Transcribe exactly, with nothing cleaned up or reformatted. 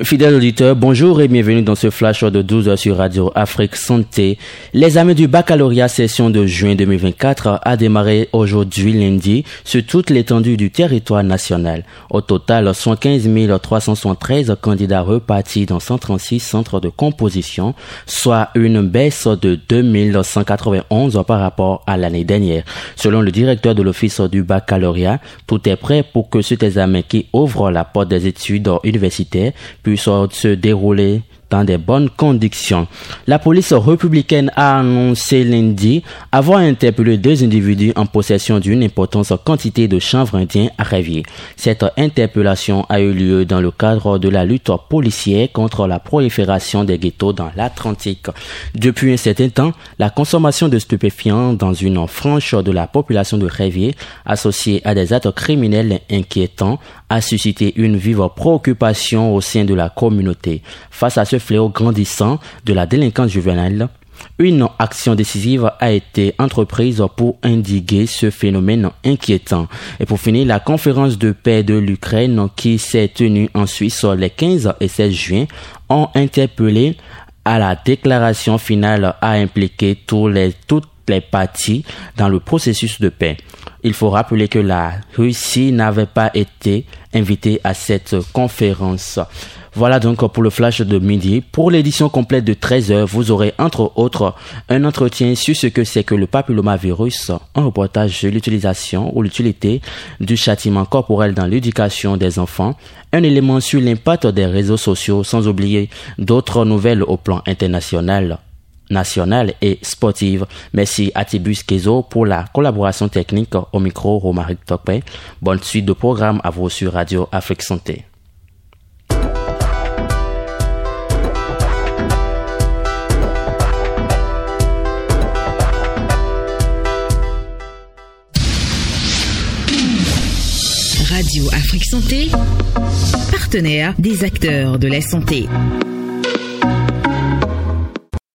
Fidèles auditeurs, bonjour et bienvenue dans ce flash de douze heures sur Radio Afrique Santé. L'examen du baccalauréat session de juin deux mille vingt-quatre a démarré aujourd'hui lundi sur toute l'étendue du territoire national. Au total, cent quinze mille trois cent soixante-treize candidats repartis dans cent trente-six centres de composition, soit une baisse de deux mille cent quatre-vingt-onze par rapport à l'année dernière. Selon le directeur de l'office du baccalauréat, tout est prêt pour que cet examen qui ouvre la porte des études universitaires puisse se dérouler dans des bonnes conditions. La police républicaine a annoncé lundi avoir interpellé deux individus en possession d'une importante quantité de chanvre indien à Révier. Cette interpellation a eu lieu dans le cadre de la lutte policière contre la prolifération des ghettos dans l'Atlantique. Depuis un certain temps, la consommation de stupéfiants dans une frange de la population de Révier, associée à des actes criminels inquiétants, a suscité une vive préoccupation au sein de la communauté. Face à ce fléau grandissant de la délinquance juvénile, une action décisive a été entreprise pour endiguer ce phénomène inquiétant. Et pour finir, la conférence de paix de l'Ukraine qui s'est tenue en Suisse les quinze et seize juin ont interpellé à la déclaration finale à impliquer tous les, toutes les parties dans le processus de paix. Il faut rappeler que la Russie n'avait pas été invitée à cette conférence. Voilà donc pour le flash de midi. Pour l'édition complète de treize heures, vous aurez entre autres un entretien sur ce que c'est que le papillomavirus, un reportage sur l'utilisation ou l'utilité du châtiment corporel dans l'éducation des enfants, un élément sur l'impact des réseaux sociaux, sans oublier d'autres nouvelles au plan international, nationale et sportive. Merci à Tibus Kezo pour la collaboration technique. Au micro, Romaric Tokpe. Bonne suite de programme à vous sur Radio Afrique Santé. Radio Afrique Santé, partenaire des acteurs de la santé.